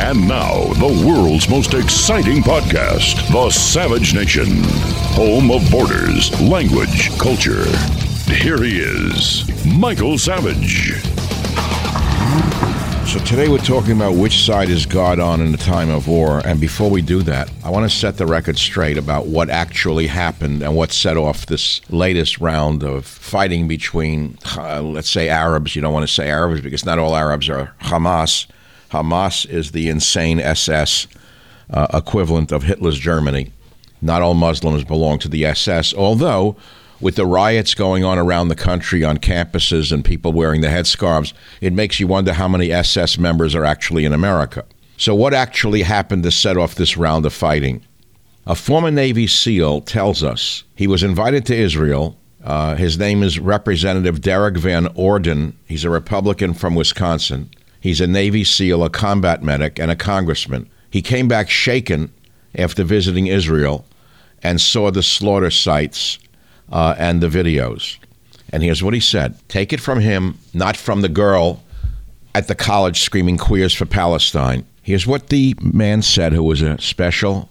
And now, the world's most exciting podcast, The Savage Nation, home of borders, language, culture. Here he is, Michael Savage. So today we're talking about which side is God on in the time of war. And before we do that, I want to set the record straight about what actually happened and what set off this latest round of fighting between, let's say, Arabs. You don't want to say Arabs because not all Arabs are Hamas. Hamas is the insane SS equivalent of Hitler's Germany. Not all Muslims belong to the SS, although with the riots going on around the country on campuses and people wearing the headscarves, it makes you wonder how many SS members are actually in America. So what actually happened to set off this round of fighting? A former Navy SEAL tells us he was invited to Israel. His name is Representative Derek Van Orden. He's a Republican from Wisconsin. He's a Navy SEAL, a combat medic, and a congressman. He came back shaken after visiting Israel and saw the slaughter sites and the videos. And here's what he said. Take it from him, not from the girl at the college screaming queers for Palestine. Here's what the man said, who was a special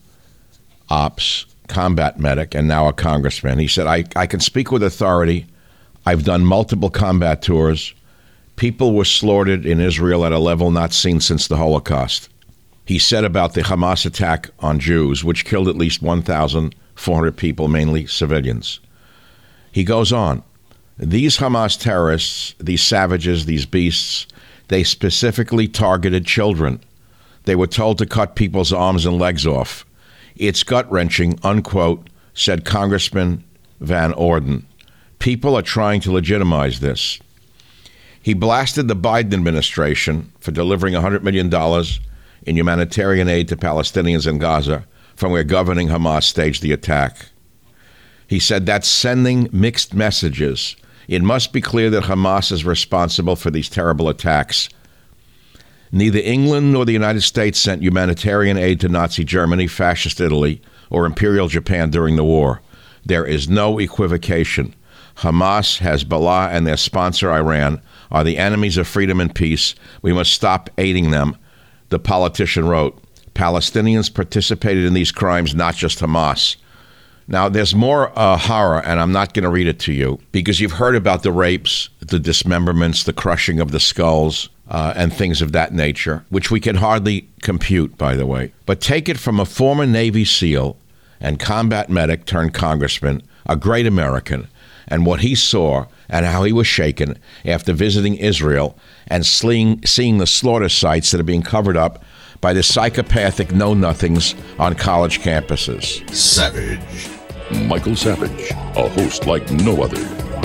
ops combat medic and now a congressman. He said, I can speak with authority. I've done multiple combat tours. People were slaughtered in Israel at a level not seen since the Holocaust. He said about the Hamas attack on Jews, which killed at least 1,400 people, mainly civilians. He goes on, these Hamas terrorists, these savages, these beasts, they specifically targeted children. They were told to cut people's arms and legs off. It's gut-wrenching, unquote, said Congressman Van Orden. People are trying to legitimize this. He blasted the Biden administration for delivering $100 million in humanitarian aid to Palestinians in Gaza from where governing Hamas staged the attack. He said that's sending mixed messages. It must be clear that Hamas is responsible for these terrible attacks. Neither England nor the United States sent humanitarian aid to Nazi Germany, fascist Italy, or Imperial Japan during the war. There is no equivocation. Hamas, Hezbollah, and their sponsor, Iran, are the enemies of freedom and peace. We must stop aiding them, the politician wrote. Palestinians participated in these crimes, not just Hamas. Now, there's more horror, and I'm not going to read it to you, because you've heard about the rapes, the dismemberments, the crushing of the skulls, and things of that nature, which we can hardly compute, by the way. But take it from a former Navy SEAL and combat medic turned congressman, a great American, and what he saw and how he was shaken after visiting Israel and seeing the slaughter sites that are being covered up by the psychopathic know-nothings on college campuses. Savage. Michael Savage, a host like no other.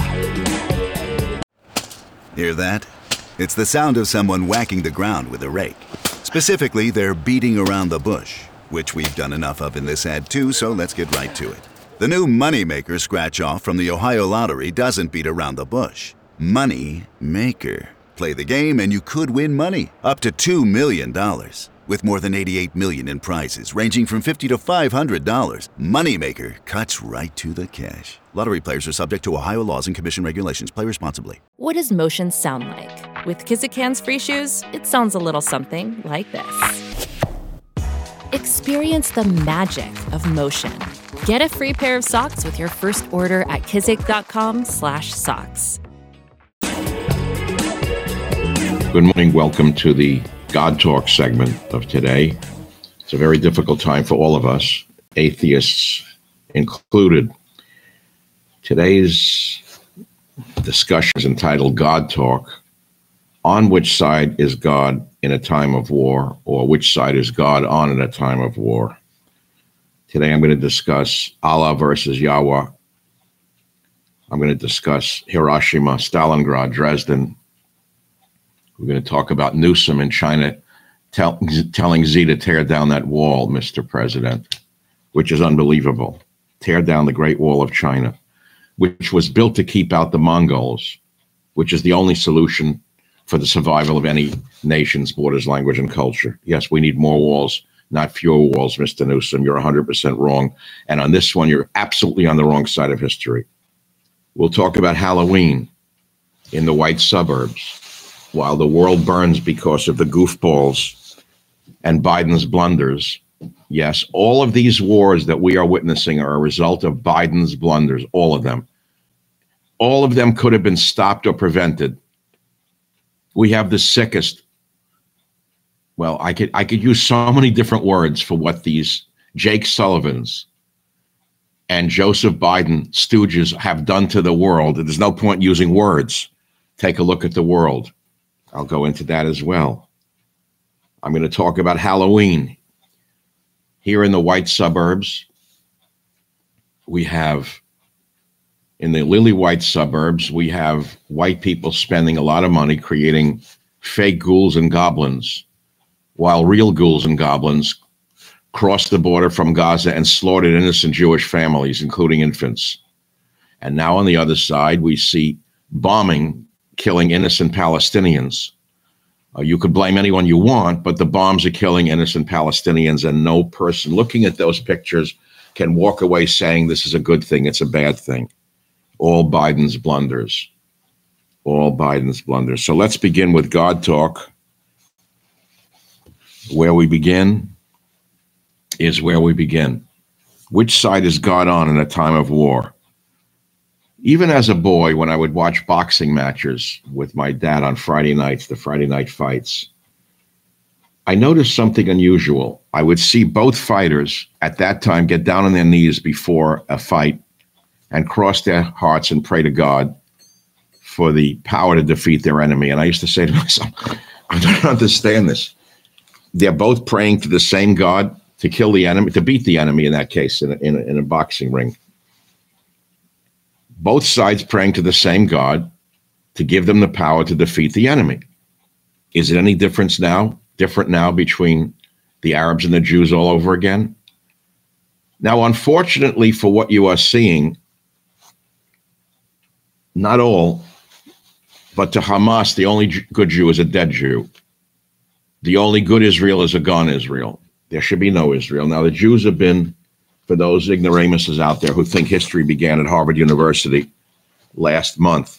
Hear that? It's the sound of someone whacking the ground with a rake. Specifically, they're beating around the bush, which we've done enough of in this ad too, so let's get right to it. The new Money Maker scratch-off from the Ohio Lottery doesn't beat around the bush. Money Maker. Play the game and you could win money, up to $2 million. With more than $88 million in prizes, ranging from $50 to $500, Moneymaker cuts right to the cash. Lottery players are subject to Ohio laws and commission regulations. Play responsibly. What does motion sound like? With Kizikans free shoes, it sounds a little something like this. Experience the magic of motion. Get a free pair of socks with your first order at kizik.com/socks. Good morning. Welcome to the God Talk segment of today. It's a very difficult time for all of us, atheists included. Today's discussion is entitled God Talk. On which side is God in a time of war, or which side is God on in a time of war? Today I'm going to discuss Allah versus Yahweh. I'm going to discuss Hiroshima, Stalingrad, Dresden. We're going to talk about Newsom in China telling Xi to tear down that wall, Mr. President, which is unbelievable. Tear down the Great Wall of China, which was built to keep out the Mongols, which is the only solution for the survival of any nation's borders, language, and culture. Yes, we need more walls, not fewer walls, Mr. Newsom. You're 100% wrong. And on this one, you're absolutely on the wrong side of history. We'll talk about Halloween in the white suburbs. While the world burns because of the goofballs and Biden's blunders. Yes, all of these wars that we are witnessing are a result of Biden's blunders, all of them. All of them could have been stopped or prevented. We have the sickest. Well, I could use so many different words for what these Jake Sullivans and Joseph Biden stooges have done to the world. There's no point using words. Take a look at the world. I'll go into that as well. I'm going to talk about Halloween. Here in the white suburbs, we have, in the lily white suburbs, we have white people spending a lot of money creating fake ghouls and goblins, while real ghouls and goblins crossed the border from Gaza and slaughtered innocent Jewish families, including infants. And now on the other side, we see bombing, killing innocent Palestinians. You could blame anyone you want, but the bombs are killing innocent Palestinians, and no person looking at those pictures can walk away saying this is a good thing, it's a bad thing. All Biden's blunders. All Biden's blunders. So let's begin with God Talk. Where we begin is where we begin. Which side is God on in a time of war? Even as a boy, when I would watch boxing matches with my dad on Friday nights, the Friday night fights, I noticed something unusual. I would see both fighters at that time get down on their knees before a fight and cross their hearts and pray to God for the power to defeat their enemy. And I used to say to myself, I don't understand this. They're both praying to the same God to kill the enemy, to beat the enemy in that case, in a boxing ring. Both sides praying to the same God to give them the power to defeat the enemy. Is it any different now between the Arabs and the Jews all over again? Now, unfortunately for what you are seeing, not all, but to Hamas, the only good Jew is a dead Jew. The only good Israel is a gone Israel. There should be no Israel. Now, the Jews have been, for those ignoramuses out there who think history began at Harvard University last month,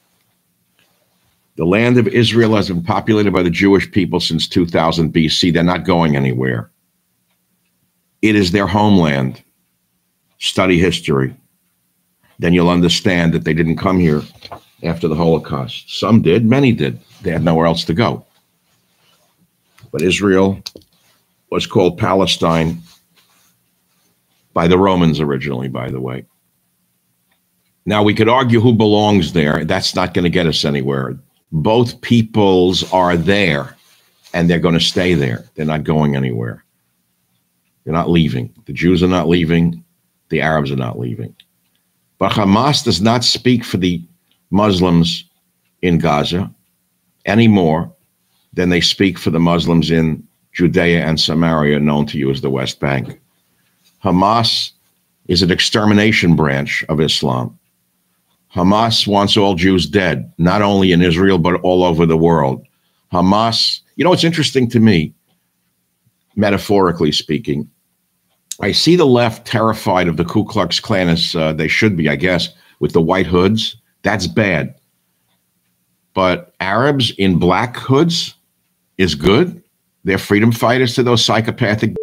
the land of Israel has been populated by the Jewish people since 2000 BC. They're not going anywhere. It is their homeland. Study history. Then you'll understand that they didn't come here after the Holocaust. Some did, many did. They had nowhere else to go. But Israel was called Palestine by the Romans originally, by the way. Now, we could argue who belongs there. That's not going to get us anywhere. Both peoples are there, and they're going to stay there. They're not going anywhere. They're not leaving. The Jews are not leaving. The Arabs are not leaving. But Hamas does not speak for the Muslims in Gaza any more than they speak for the Muslims in Judea and Samaria, known to you as the West Bank. Hamas is an extermination branch of Islam. Hamas wants all Jews dead, not only in Israel, but all over the world. Hamas, you know, it's interesting to me, metaphorically speaking, I see the left terrified of the Ku Klux Klan, as they should be, I guess, with the white hoods. That's bad. But Arabs in black hoods is good. They're freedom fighters to those psychopathic.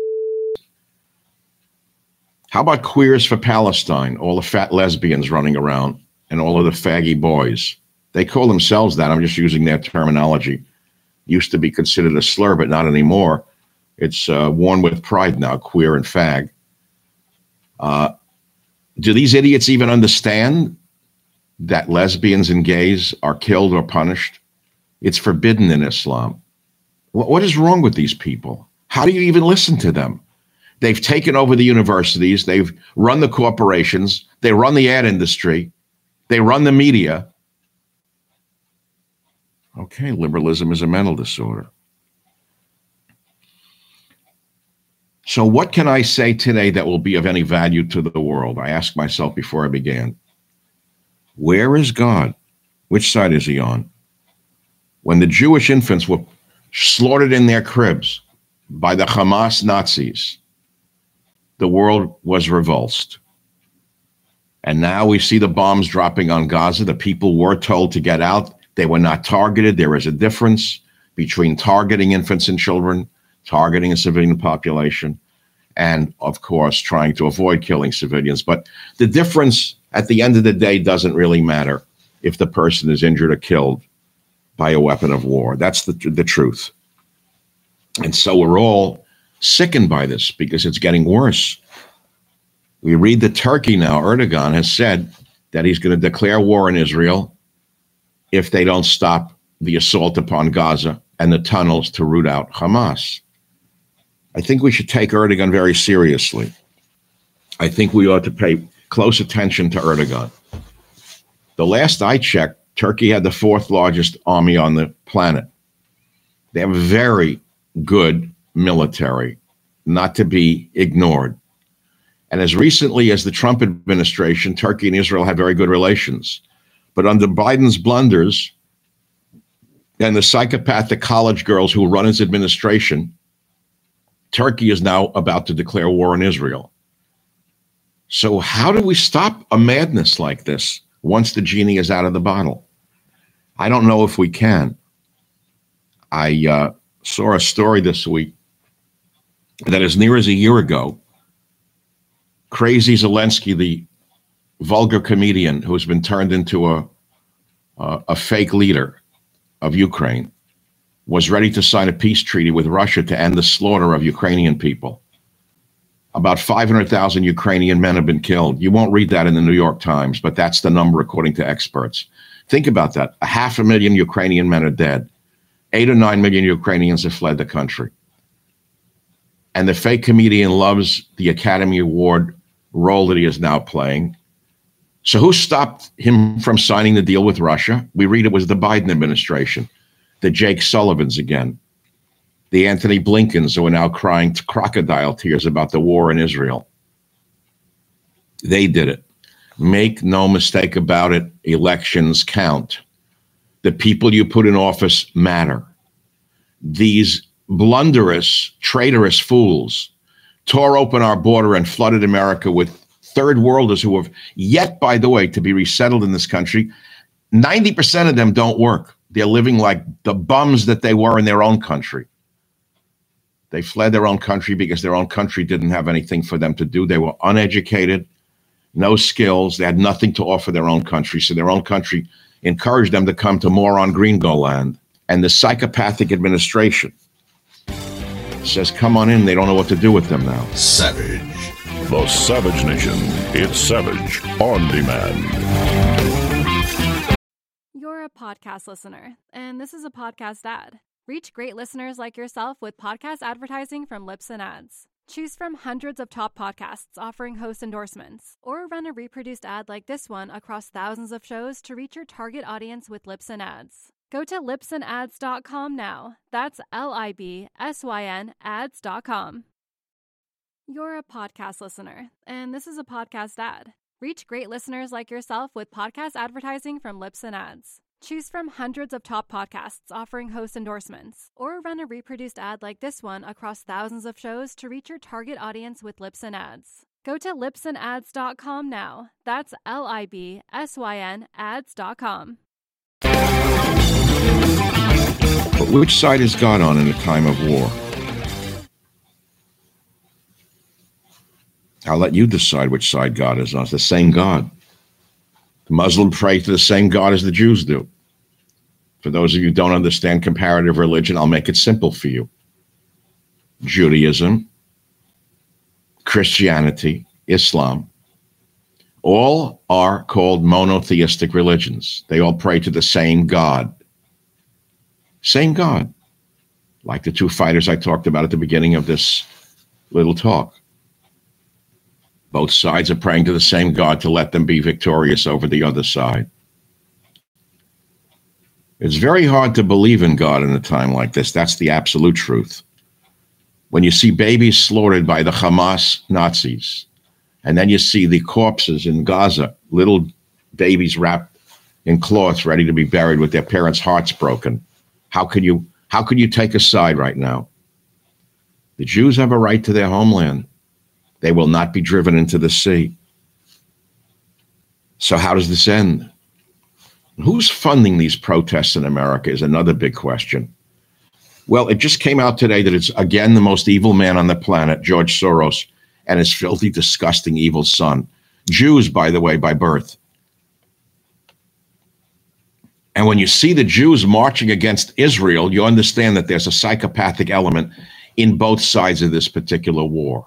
How about queers for Palestine? All the fat lesbians running around and all of the faggy boys. They call themselves that. I'm just using their terminology. Used to be considered a slur, but not anymore. It's worn with pride now, queer and fag. Do these idiots even understand that lesbians and gays are killed or punished? It's forbidden in Islam. What is wrong with these people? How do you even listen to them? They've taken over the universities. They've run the corporations. They run the ad industry. They run the media. Okay, liberalism is a mental disorder. So what can I say today that will be of any value to the world? I asked myself before I began. Where is God? Which side is he on? When the Jewish infants were slaughtered in their cribs by the Hamas Nazis, the world was revulsed. And now we see the bombs dropping on Gaza. The people were told to get out. They were not targeted. There is a difference between targeting infants and children targeting a civilian population, and, of course, trying to avoid killing civilians. But the difference at the end of the day doesn't really matter if the person is injured or killed by a weapon of war. That's the truth. And so we're all sickened by this because it's getting worse. We read that Turkey now, Erdogan, has said that he's going to declare war on Israel if they don't stop the assault upon Gaza and the tunnels to root out Hamas. I think we should take Erdogan very seriously. I think we ought to pay close attention to Erdogan. The last I checked, Turkey had the fourth largest army on the planet. They have a very good military, not to be ignored. And as recently as the Trump administration, Turkey and Israel had very good relations. But under Biden's blunders and the psychopathic college girls who run his administration, Turkey is now about to declare war on Israel. So how do we stop a madness like this once the genie is out of the bottle? I don't know if we can. I saw a story this week that as near as a year ago, Crazy Zelensky, the vulgar comedian who has been turned into a fake leader of Ukraine, was ready to sign a peace treaty with Russia to end the slaughter of Ukrainian people. About 500,000 Ukrainian men have been killed. You won't read that in the New York Times, but that's the number according to experts. Think about that. 500,000 Ukrainian men are dead. 8 or 9 million Ukrainians have fled the country. And the fake comedian loves the Academy Award role that he is now playing. So who stopped him from signing the deal with Russia? We read it was the Biden administration, the Jake Sullivans again, the Anthony Blinkens who are now crying crocodile tears about the war in Israel. They did it. Make no mistake about it, elections count. The people you put in office matter. These blunderous, traitorous fools tore open our border and flooded America with third worlders who have yet, by the way, to be resettled in this country. 90% of them don't work. They're living like the bums that they were in their own country. They fled their own country because their own country didn't have anything for them to do. They were uneducated, no skills. They had nothing to offer their own country. So their own country encouraged them to come to moron Gringo land. And the psychopathic administration says, come on in. They don't know what to do with them now. Savage. The Savage Nation. It's Savage on demand. You're a podcast listener, and this is a podcast ad. Reach great listeners like yourself with podcast advertising from Libsyn Ads. Choose from hundreds of top podcasts offering host endorsements, or run a reproduced ad like this one across thousands of shows to reach your target audience with Libsyn Ads. Go to libsynads.com now. That's LIBSYN ads.com. You're a podcast listener, and this is a podcast ad. Reach great listeners like yourself with podcast advertising from Libsyn Ads. Choose from hundreds of top podcasts offering host endorsements, or run a reproduced ad like this one across thousands of shows to reach your target audience with Libsyn Ads. Go to libsynads.com now. That's LIBSYN ads.com. But which side is God on in a time of war? I'll let you decide which side God is on. It's the same God. The Muslims pray to the same God as the Jews do. For those of you who don't understand comparative religion, I'll make it simple for you. Judaism, Christianity, Islam, all are called monotheistic religions. They all pray to the same God. Same God. Like the two fighters I talked about at the beginning of this little talk. Both sides are praying to the same God to let them be victorious over the other side. It's very hard to believe in God in a time like this. That's the absolute truth. When you see babies slaughtered by the Hamas Nazis, and then you see the corpses in Gaza, little babies wrapped in cloths ready to be buried with their parents' hearts broken, how could you take a side right now? The Jews have a right to their homeland. They will not be driven into the sea. So how does this end? Who's funding these protests in America is another big question. Well, it just came out today that it's, again, the most evil man on the planet, George Soros, and his filthy, disgusting, evil son. Jews, by the way, by birth. And when you see the Jews marching against Israel, you understand that there's a psychopathic element in both sides of this particular war.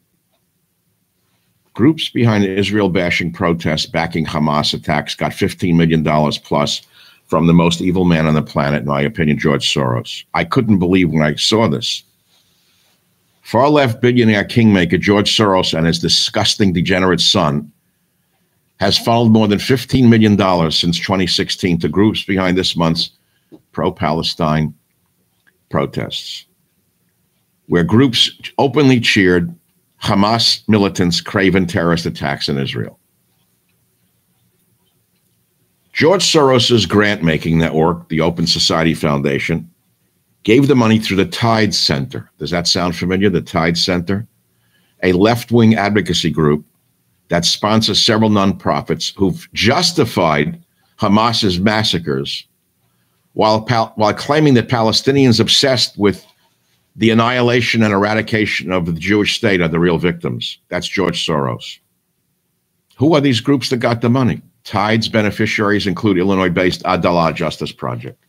Groups behind Israel-bashing protests backing Hamas attacks got $15 million plus from the most evil man on the planet, in my opinion, George Soros. I couldn't believe when I saw this. Far-left billionaire kingmaker George Soros and his disgusting, degenerate son has funneled more than $15 million since 2016 to groups behind this month's pro-Palestine protests, where groups openly cheered Hamas militants' craven terrorist attacks in Israel. George Soros's grant-making network, the Open Society Foundation, gave the money through the Tide Center. Does that sound familiar? The Tide Center? A left-wing advocacy group that sponsors several nonprofits who've justified Hamas's massacres while claiming that Palestinians obsessed with the annihilation and eradication of the Jewish state are the real victims. That's George Soros. Who are these groups that got the money? Tide's beneficiaries include Illinois-based Adalah Justice Project.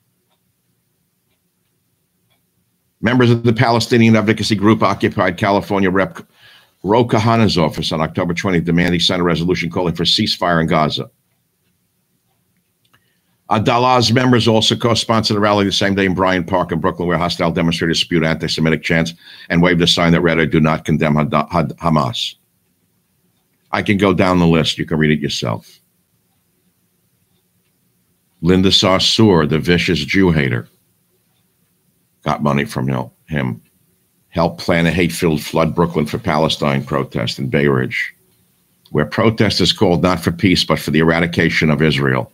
Members of the Palestinian advocacy group occupied California Rep. Ro Khanna's office on October 20th, demanding Senate resolution calling for ceasefire in Gaza. Adalah's members also co-sponsored a rally the same day in Bryant Park in Brooklyn, where hostile demonstrators spewed anti-Semitic chants and waved a sign that read, "I do not condemn Hamas." I can go down the list. You can read it yourself. Linda Sarsour, the vicious Jew hater, got money from him. Helped plan a hate-filled Flood Brooklyn for Palestine protest in Bay Ridge, where protesters called not for peace, but for the eradication of Israel.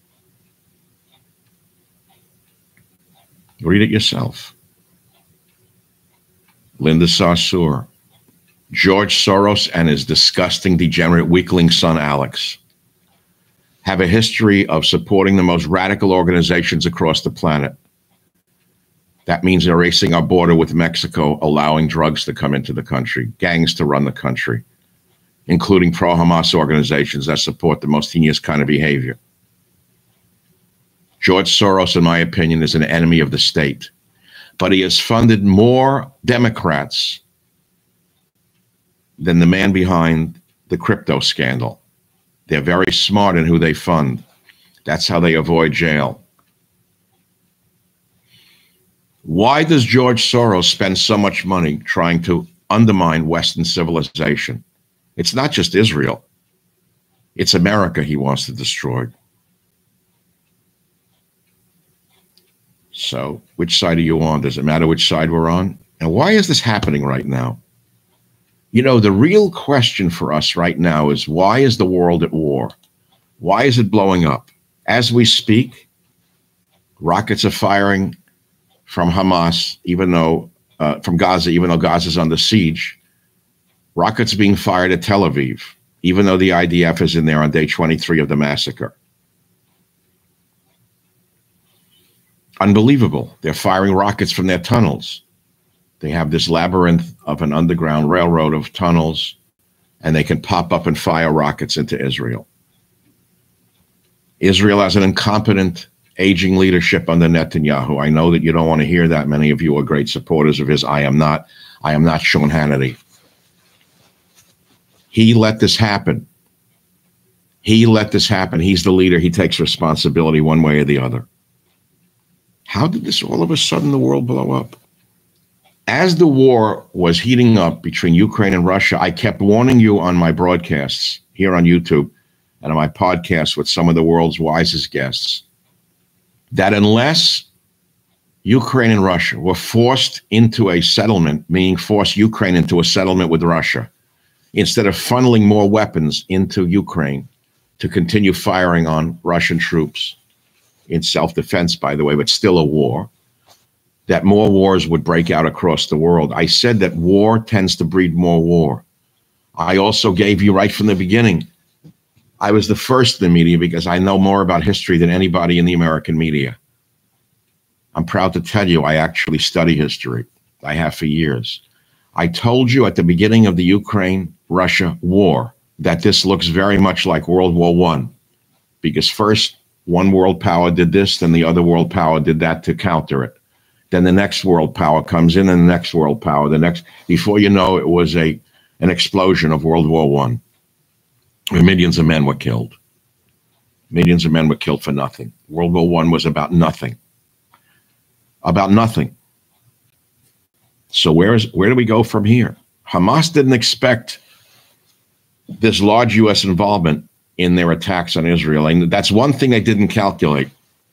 Read it yourself. Linda Sarsour. George Soros and his disgusting, degenerate, weakling son, Alex, have a history of supporting the most radical organizations across the planet. That means erasing our border with Mexico, allowing drugs to come into the country, gangs to run the country, including pro-Hamas organizations that support the most heinous kind of behavior. George Soros, in my opinion, is an enemy of the state, but he has funded more Democrats than the man behind the crypto scandal. They're very smart in who they fund. That's how they avoid jail. Why does George Soros spend so much money trying to undermine Western civilization? It's not just Israel. It's America he wants to destroy. So, which side are you on? Does it matter which side we're on? And why is this happening right now? You know, the real question for us right now is, why is the world at war? Why is it blowing up? As we speak, rockets are firing from Hamas, from Gaza, even though Gaza's under siege. Rockets being fired at Tel Aviv, even though the IDF is in there on day 23 of the massacre. Unbelievable. They're firing rockets from their tunnels. They have this labyrinth of an underground railroad of tunnels, and they can pop up and fire rockets into Israel. Israel has an incompetent, aging leadership under Netanyahu. I know that you don't want to hear that. Many of you are great supporters of his. I am not Sean Hannity. He let this happen. He's the leader. He takes responsibility one way or the other. How did this all of a sudden the world blow up? As the war was heating up between Ukraine and Russia, I kept warning you on my broadcasts here on YouTube and on my podcast with some of the world's wisest guests that unless Ukraine and Russia were forced into a settlement, meaning force Ukraine into a settlement with Russia, instead of funneling more weapons into Ukraine to continue firing on Russian troops in self-defense, by the way, but still a war, that more wars would break out across the world. I said that war tends to breed more war. I also gave you right from the beginning, I was the first in the media because I know more about history than anybody in the American media. I'm proud to tell you I actually study history. I have for years. I told you at the beginning of the Ukraine-Russia war that this looks very much like World War I, because first one world power did this, then the other world power did that to counter it. Then the next world power comes in, and the next world power, the next. Before you know, it was an explosion of World War I, where millions of men were killed. Millions of men were killed for nothing. World War I was about nothing. About nothing. So where do we go from here? Hamas didn't expect this large U.S. involvement in their attacks on Israel, and that's one thing they didn't calculate.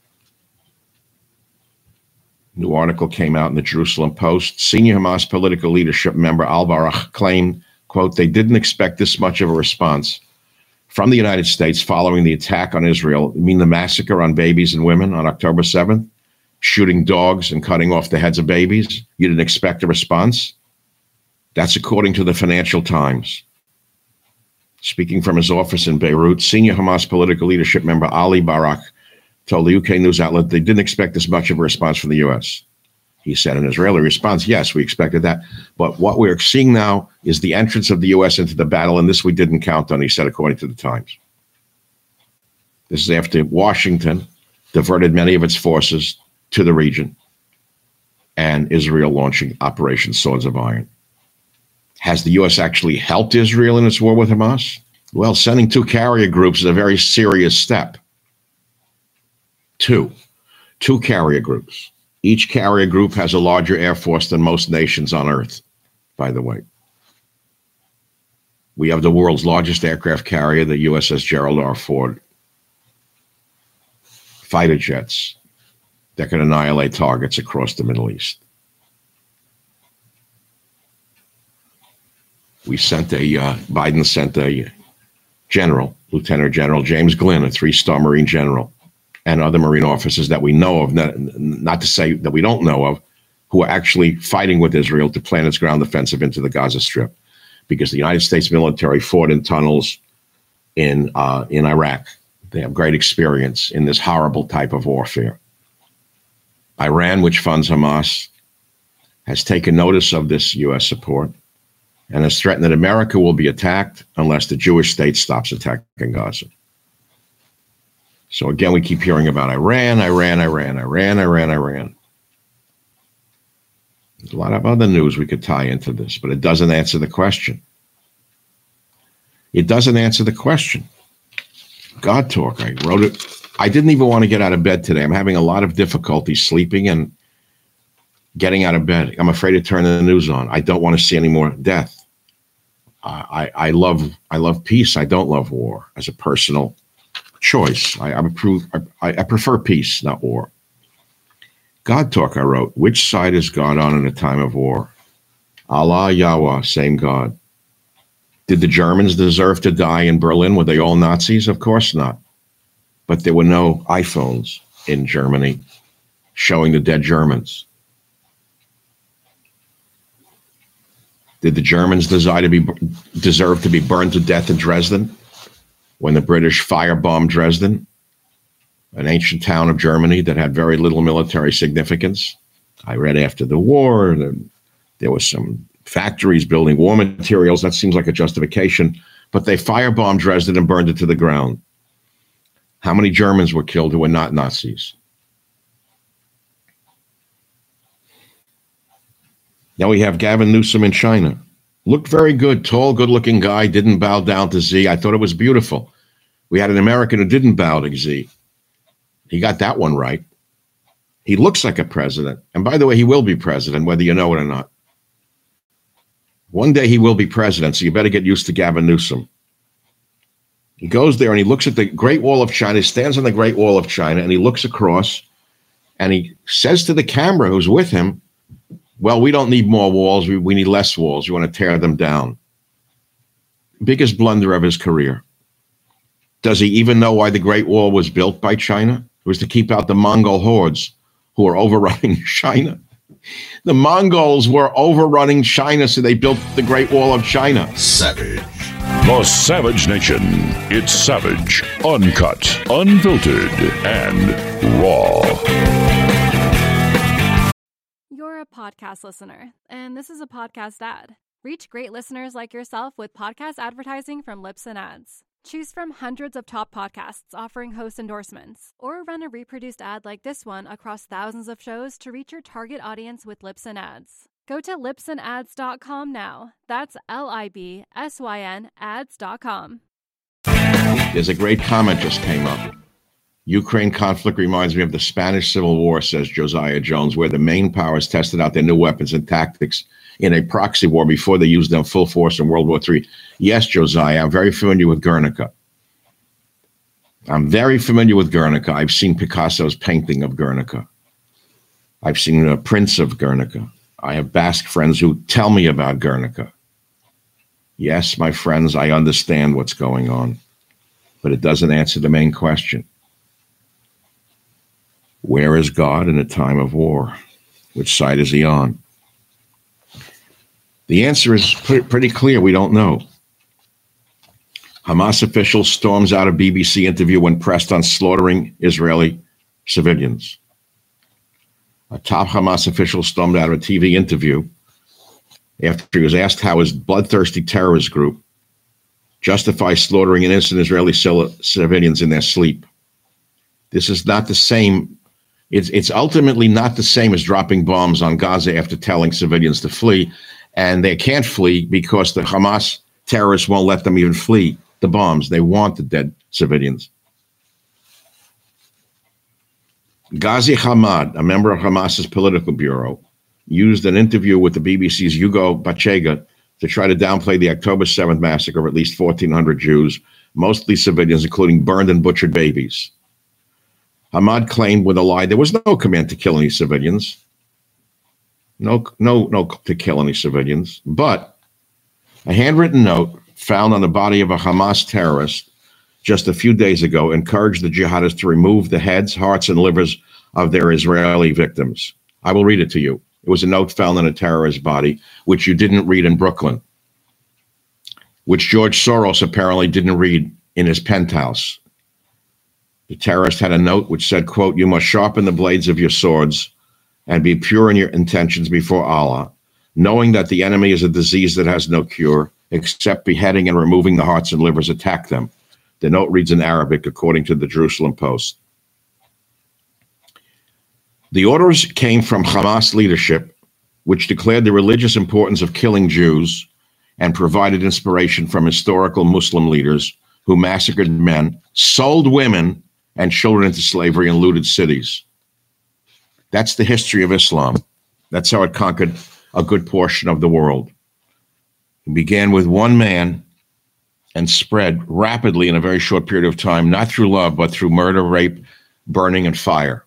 New article came out in the Jerusalem Post. Senior Hamas political leadership member Al-Barak claimed, quote, they didn't expect this much of a response from the United States following the attack on Israel. I mean the massacre on babies and women on October 7th, shooting dogs and cutting off the heads of babies. You didn't expect a response? That's according to the Financial Times. Speaking from his office in Beirut, senior Hamas political leadership member Ali Barak told the UK news outlet they didn't expect this much of a response from the U.S. He said an Israeli response, yes, we expected that. But what we're seeing now is the entrance of the U.S. into the battle, and this we didn't count on, he said, according to the Times. This is after Washington diverted many of its forces to the region and Israel launching Operation Swords of Iron. Has the U.S. actually helped Israel in its war with Hamas? Well, sending 2 carrier groups is a very serious step. Two carrier groups. Each carrier group has a larger air force than most nations on Earth, by the way. We have the world's largest aircraft carrier, the USS Gerald R. Ford. Fighter jets that can annihilate targets across the Middle East. Biden sent a general, Lieutenant General James Glynn, a 3-star Marine general, and other Marine officers that we know of, not to say that we don't know of, who are actually fighting with Israel to plan its ground offensive into the Gaza Strip, because the United States military fought in tunnels in Iraq. They have great experience in this horrible type of warfare. Iran, which funds Hamas, has taken notice of this U.S. support and has threatened that America will be attacked unless the Jewish state stops attacking Gaza. So again, we keep hearing about Iran. There's a lot of other news we could tie into this, but it doesn't answer the question. It doesn't answer the question. God talk, I wrote it. I didn't even want to get out of bed today. I'm having a lot of difficulty sleeping and getting out of bed. I'm afraid to turn the news on. I don't want to see any more death. I love peace. I don't love war as a personal choice. I prefer peace, not war. God talk, I wrote. Which side is God on in a time of war? Allah, Yahweh, same God. Did the Germans deserve to die in Berlin? Were they all Nazis? Of course not. But there were no iPhones in Germany showing the dead Germans. Did the Germans deserve to be burned to death in Dresden when the British firebombed Dresden, an ancient town of Germany that had very little military significance? I read after the war that there was some factories building war materials. That seems like a justification. But they firebombed Dresden and burned it to the ground. How many Germans were killed who were not Nazis? Now we have Gavin Newsom in China. Looked very good, tall, good-looking guy, didn't bow down to Xi. I thought it was beautiful. We had an American who didn't bow to Xi. He got that one right. He looks like a president. And by the way, he will be president, whether you know it or not. One day he will be president, so you better get used to Gavin Newsom. He goes there and he looks at the Great Wall of China, stands on the Great Wall of China, and he looks across, and he says to the camera who's with him, well, we don't need more walls. We need less walls. We want to tear them down. Biggest blunder of his career. Does he even know why the Great Wall was built by China? It was to keep out the Mongol hordes who are overrunning China. The Mongols were overrunning China, so they built the Great Wall of China. Savage. The Savage Nation. It's savage, uncut, unfiltered, and raw. a podcast listener, and this is a podcast ad. Reach great listeners like yourself with podcast advertising from Libsyn Ads. Choose from hundreds of top podcasts offering host endorsements, or run a reproduced ad like this one across thousands of shows to reach your target audience with Libsyn Ads. Go to libsynads.com now. That's LIBSYN ads.com. There's a great comment just came up. Ukraine conflict reminds me of the Spanish Civil War, says Josiah Jones, where the main powers tested out their new weapons and tactics in a proxy war before they used them full force in World War III. Yes, Josiah, I'm very familiar with Guernica. I've seen Picasso's painting of Guernica. I've seen a prints of Guernica. I have Basque friends who tell me about Guernica. Yes, my friends, I understand what's going on, but it doesn't answer the main question. Where is God in a time of war? Which side is he on? The answer is pretty clear. We don't know. Hamas official storms out of BBC interview when pressed on slaughtering Israeli civilians. A top Hamas official stormed out of a TV interview after he was asked how his bloodthirsty terrorist group justifies slaughtering innocent Israeli civilians in their sleep. This is not the same. It's ultimately not the same as dropping bombs on Gaza after telling civilians to flee. And they can't flee because the Hamas terrorists won't let them even flee the bombs. They want the dead civilians. Ghazi Hamad, a member of Hamas's political bureau, used an interview with the BBC's Hugo Bachega to try to downplay the October 7th massacre of at least 1,400 Jews, mostly civilians, including burned and butchered babies. Hamad claimed with a lie there was no command to kill any civilians. No to kill any civilians, but a handwritten note found on the body of a Hamas terrorist just a few days ago encouraged the jihadists to remove the heads, hearts, and livers of their Israeli victims. I will read it to you. It was a note found on a terrorist's body, which you didn't read in Brooklyn, which George Soros apparently didn't read in his penthouse. The terrorist had a note which said, quote, "You must sharpen the blades of your swords and be pure in your intentions before Allah, knowing that the enemy is a disease that has no cure, except beheading and removing the hearts and livers, attack them." The note reads in Arabic, according to the Jerusalem Post. The orders came from Hamas leadership, which declared the religious importance of killing Jews and provided inspiration from historical Muslim leaders who massacred men, sold women and children into slavery, and looted cities. That's the history of Islam. That's how it conquered a good portion of the world. It began with one man and spread rapidly in a very short period of time, not through love, but through murder, rape, burning, and fire.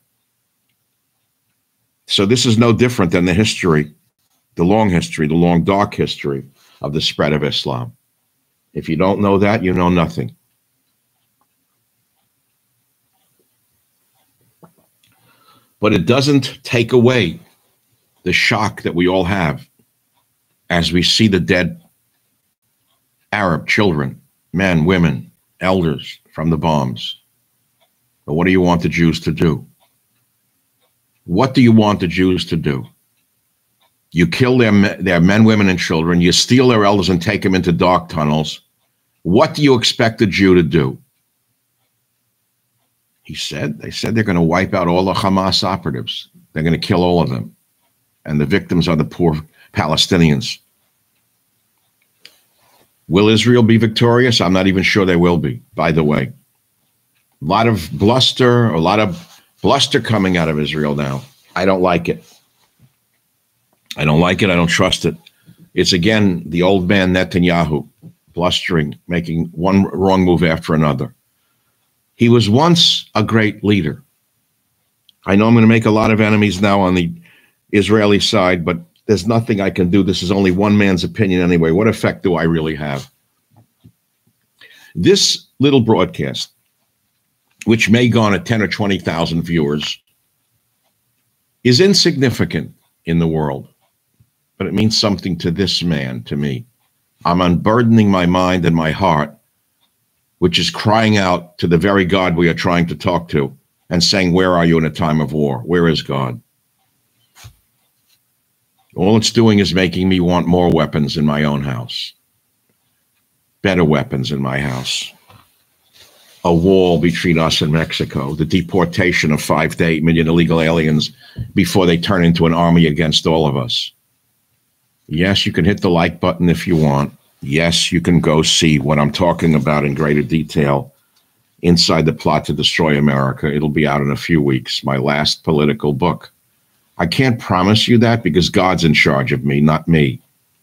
So this is no different than the history, the long dark history of the spread of Islam. If you don't know that, you know nothing. But it doesn't take away the shock that we all have as we see the dead Arab children, men, women, elders from the bombs. But what do you want the Jews to do? What do you want the Jews to do? You kill their men, women, and children. You steal their elders and take them into dark tunnels. What do you expect the Jew to do? They said they're going to wipe out all the Hamas operatives. They're going to kill all of them. And the victims are the poor Palestinians. Will Israel be victorious? I'm not even sure they will be, by the way. A lot of bluster coming out of Israel now. I don't like it. I don't trust it. It's again the old man Netanyahu, blustering, making one wrong move after another. He was once a great leader. I know I'm going to make a lot of enemies now on the Israeli side, but there's nothing I can do. This is only one man's opinion anyway. What effect do I really have? This little broadcast, which may garner 10 or 20,000 viewers, is insignificant in the world, but it means something to this man, to me. I'm unburdening my mind and my heart, which is crying out to the very God we are trying to talk to and saying, where are you in a time of war? Where is God? All it's doing is making me want more weapons in my own house. Better weapons in my house. A wall between us and Mexico. The deportation of 5 to 8 million illegal aliens before they turn into an army against all of us. Yes, you can hit the like button if you want. Yes, you can go see what I'm talking about in greater detail inside the Plot to Destroy America. It'll be out in a few weeks, my last political book. I can't promise you that because God's in charge of me, not me.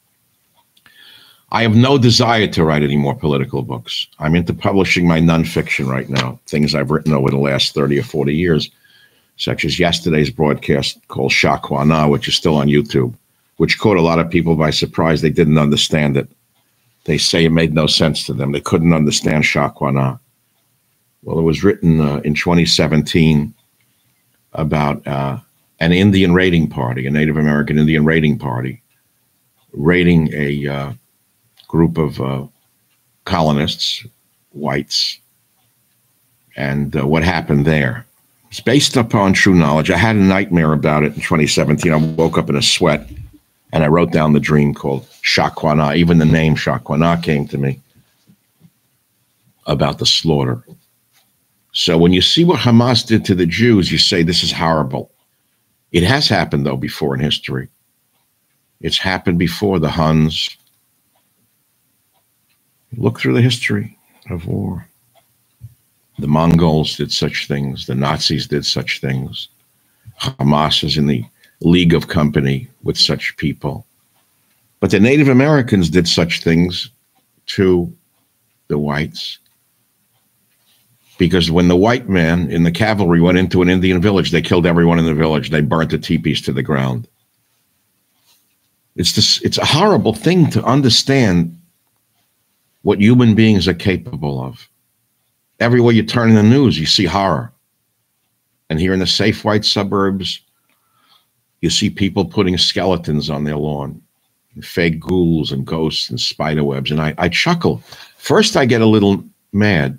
I have no desire to write any more political books. I'm into publishing my nonfiction right now, things I've written over the last 30 or 40 years, such as yesterday's broadcast called Shakwana, which is still on YouTube, which caught a lot of people by surprise. They didn't understand it. They say it made no sense to them. They couldn't understand Shakwana. Well, it was written in 2017 about an Indian raiding party, a Native American Indian raiding party, raiding a group of colonists, whites, and what happened there. It's based upon true knowledge. I had a nightmare about it in 2017. I woke up in a sweat, and I wrote down the dream called Shakwana. Even the name Shakwana came to me about the slaughter. So when you see what Hamas did to the Jews, you say this is horrible. It has happened, though, before in history. It's happened before, the Huns. Look through the history of war. The Mongols did such things. The Nazis did such things. Hamas is in the league of company with such people. But the Native Americans did such things to the whites. Because when the white man in the cavalry went into an Indian village, they killed everyone in the village. They burnt the teepees to the ground. It's a horrible thing to understand what human beings are capable of. Everywhere you turn in the news, you see horror. And here in the safe white suburbs, you see people putting skeletons on their lawn, fake ghouls and ghosts and spider webs. And I chuckle. First, I get a little mad.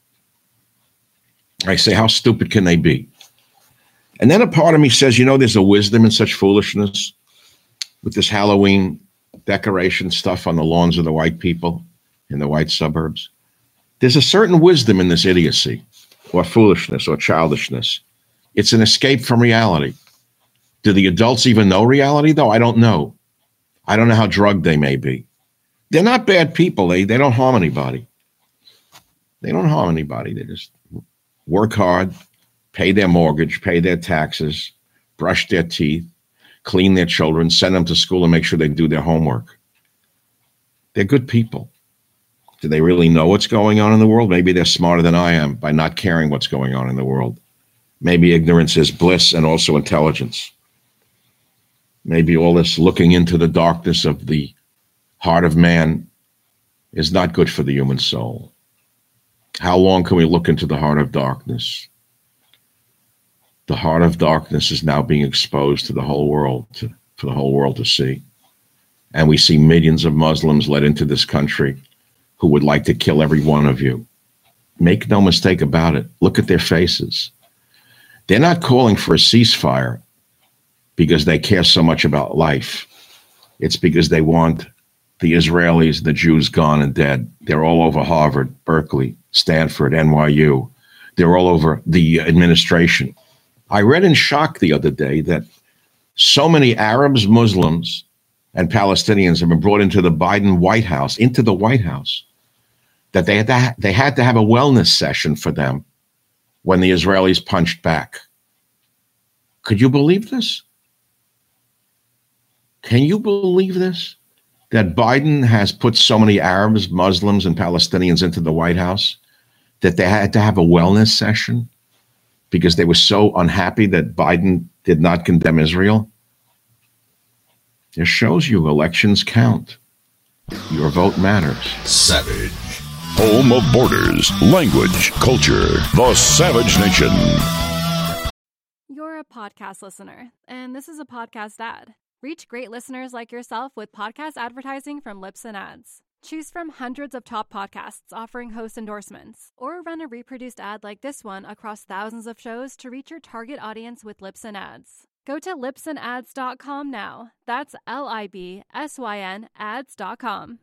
I say, how stupid can they be? And then a part of me says, there's a wisdom in such foolishness with this Halloween decoration stuff on the lawns of the white people in the white suburbs. There's a certain wisdom in this idiocy or foolishness or childishness. It's an escape from reality. Do the adults even know reality, though? I don't know. I don't know how drugged they may be. They're not bad people. They don't harm anybody. They don't harm anybody. They just work hard, pay their mortgage, pay their taxes, brush their teeth, clean their children, send them to school, and make sure they do their homework. They're good people. Do they really know what's going on in the world? Maybe they're smarter than I am by not caring what's going on in the world. Maybe ignorance is bliss and also intelligence. Maybe all this looking into the darkness of the heart of man is not good for the human soul. How long can we look into the heart of darkness? The heart of darkness is now being exposed to the whole world, for the whole world to see. And we see millions of Muslims led into this country who would like to kill every one of you. Make no mistake about it. Look at their faces. They're not calling for a ceasefire because they care so much about life. It's because they want the Israelis, the Jews gone and dead. They're all over Harvard, Berkeley, Stanford, NYU. They're all over the administration. I read in shock the other day that so many Arabs, Muslims, and Palestinians have been brought into the Biden White House, that they had to have a wellness session for them when the Israelis punched back. Could you believe this? Can you believe this? That Biden has put so many Arabs, Muslims, and Palestinians into the White House that they had to have a wellness session because they were so unhappy that Biden did not condemn Israel? It shows you elections count. Your vote matters. Savage. Home of borders, language, culture. The Savage Nation. You're a podcast listener, and this is a podcast ad. Reach great listeners like yourself with podcast advertising from Lips and Ads. Choose from hundreds of top podcasts offering host endorsements, or run a reproduced ad like this one across thousands of shows to reach your target audience with Lips and Ads. Go to libsynads.com now. That's LIBSYN ads.com.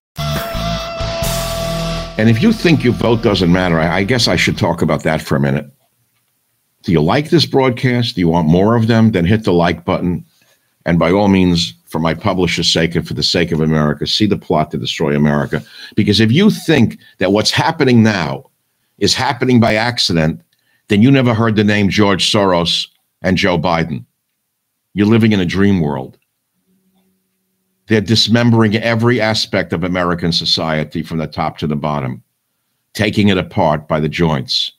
And if you think your vote doesn't matter, I guess I should talk about that for a minute. Do you like this broadcast? Do you want more of them? Then hit the like button. And by all means, for my publisher's sake and for the sake of America, see the plot to destroy America. Because if you think that what's happening now is happening by accident, then you never heard the name George Soros and Joe Biden. You're living in a dream world. They're dismembering every aspect of American society from the top to the bottom, taking it apart by the joints.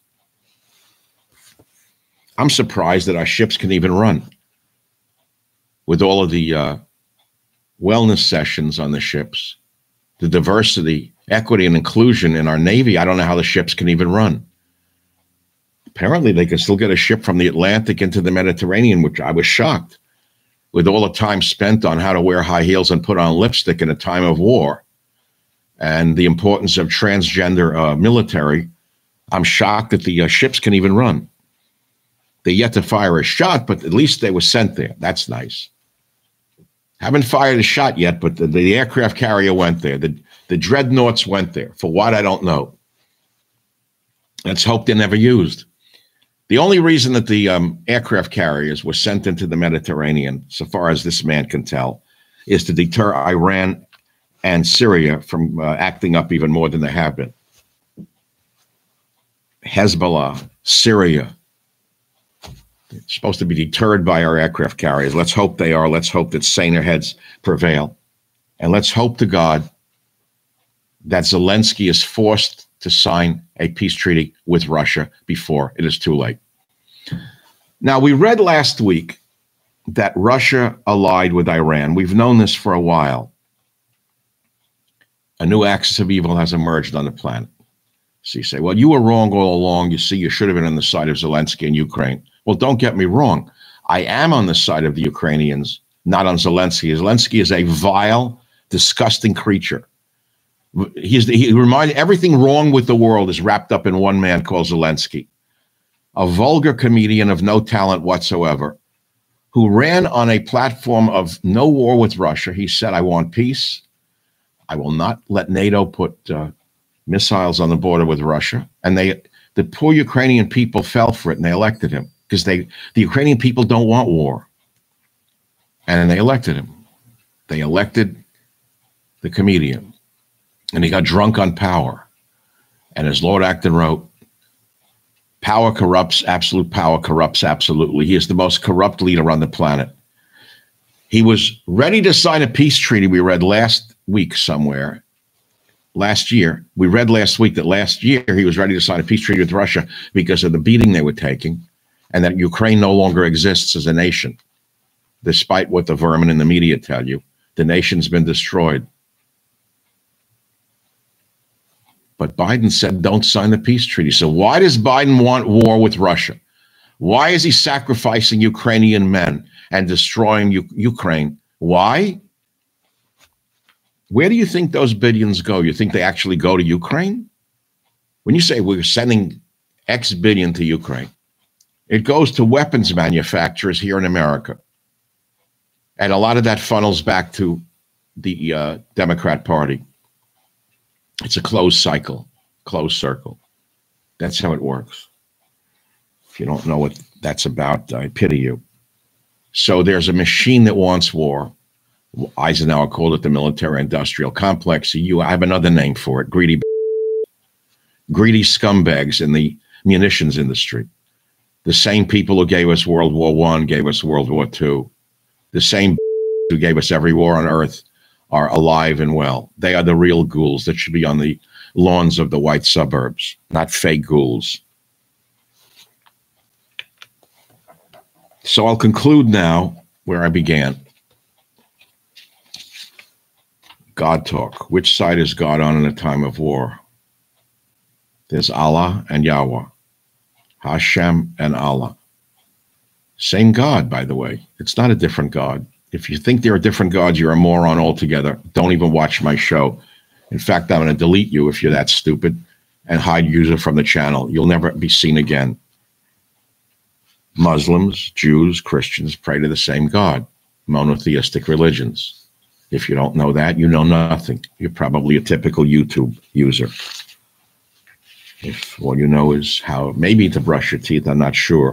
I'm surprised that our ships can even run. With all of the wellness sessions on the ships, the diversity, equity, and inclusion in our Navy, I don't know how the ships can even run. Apparently, they can still get a ship from the Atlantic into the Mediterranean, which I was shocked. With all the time spent on how to wear high heels and put on lipstick in a time of war, and the importance of transgender military, I'm shocked that the ships can even run. They're yet to fire a shot, but at least they were sent there. That's nice. Haven't fired a shot yet, but the aircraft carrier went there. The dreadnoughts went there. For what, I don't know. Let's hope they're never used. The only reason that the aircraft carriers were sent into the Mediterranean, so far as this man can tell, is to deter Iran and Syria from acting up even more than they have been. Hezbollah, Syria, they're supposed to be deterred by our aircraft carriers. Let's hope they are. Let's hope that saner heads prevail. And let's hope to God that Zelensky is forced to sign a peace treaty with Russia before it is too late. Now, we read last week that Russia allied with Iran. We've known this for a while. A new axis of evil has emerged on the planet. So you say, well, you were wrong all along. You see, you should have been on the side of Zelensky and Ukraine. Well, don't get me wrong. I am on the side of the Ukrainians, not on Zelensky. Zelensky is a vile, disgusting creature. He reminded everything wrong with the world is wrapped up in one man called Zelensky, a vulgar comedian of no talent whatsoever, who ran on a platform of no war with Russia. He said, I want peace. I will not let NATO put missiles on the border with Russia. And the poor Ukrainian people fell for it, and they elected him because the Ukrainian people don't want war. And they elected him. They elected the comedian. And he got drunk on power. And as Lord Acton wrote, power corrupts, absolute power corrupts absolutely. He is the most corrupt leader on the planet. He was ready to sign a peace treaty, we read last week somewhere. Last year, we read last week that last year he was ready to sign a peace treaty with Russia because of the beating they were taking, and that Ukraine no longer exists as a nation. Despite what the vermin in the media tell you, the nation's been destroyed. But Biden said, don't sign the peace treaty. So why does Biden want war with Russia? Why is he sacrificing Ukrainian men and destroying Ukraine? Why? Where do you think those billions go? You think they actually go to Ukraine? When you say we're sending X billion to Ukraine, it goes to weapons manufacturers here in America. And a lot of that funnels back to the Democrat Party. It's a closed cycle, closed circle. That's how it works. If you don't know what that's about, I pity you. So there's a machine that wants war. Eisenhower called it the military-industrial complex. I have another name for it, greedy scumbags in the munitions industry. The same people who gave us World War I gave us World War II. The same who gave us every war on earth are alive and well. They are the real ghouls that should be on the lawns of the white suburbs, not fake ghouls. So I'll conclude now where I began. God talk. Which side is God on in a time of war? There's Allah and Yahweh, Hashem and Allah. Same God, by the way. It's not a different God. If you think there are different gods, you're a moron altogether. Don't even watch my show. In fact, I'm going to delete you if you're that stupid and hide user from the channel. You'll never be seen again. Muslims, Jews, Christians pray to the same God, monotheistic religions. If you don't know that, you know nothing. You're probably a typical YouTube user. If all you know is how maybe to brush your teeth, I'm not sure.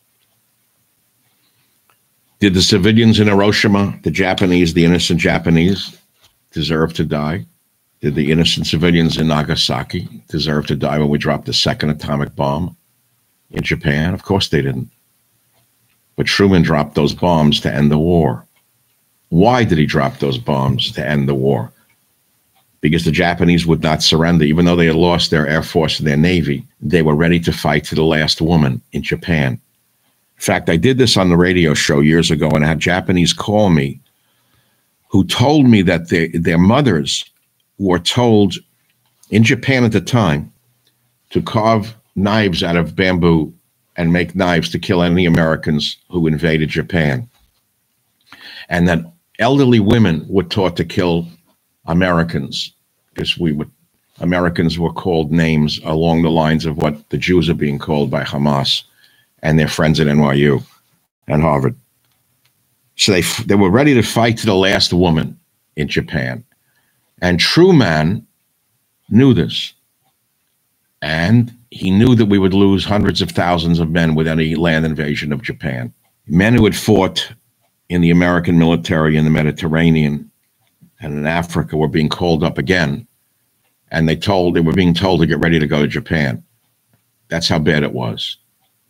Did the civilians in Hiroshima, the Japanese, the innocent Japanese, deserve to die? Did the innocent civilians in Nagasaki deserve to die when we dropped the second atomic bomb in Japan? Of course they didn't. But Truman dropped those bombs to end the war. Why did he drop those bombs to end the war? Because the Japanese would not surrender. Even though they had lost their Air Force and their Navy, they were ready to fight to the last woman in Japan. In fact, I did this on the radio show years ago, and I had Japanese call me who told me that their mothers were told in Japan at the time to carve knives out of bamboo and make knives to kill any Americans who invaded Japan. And that elderly women were taught to kill Americans because Americans were called names along the lines of what the Jews are being called by Hamas and their friends at NYU and Harvard. So they were ready to fight to the last woman in Japan. And Truman knew this. And he knew that we would lose hundreds of thousands of men with any land invasion of Japan. Men who had fought in the American military in the Mediterranean and in Africa were being called up again. And they were being told to get ready to go to Japan. That's how bad it was.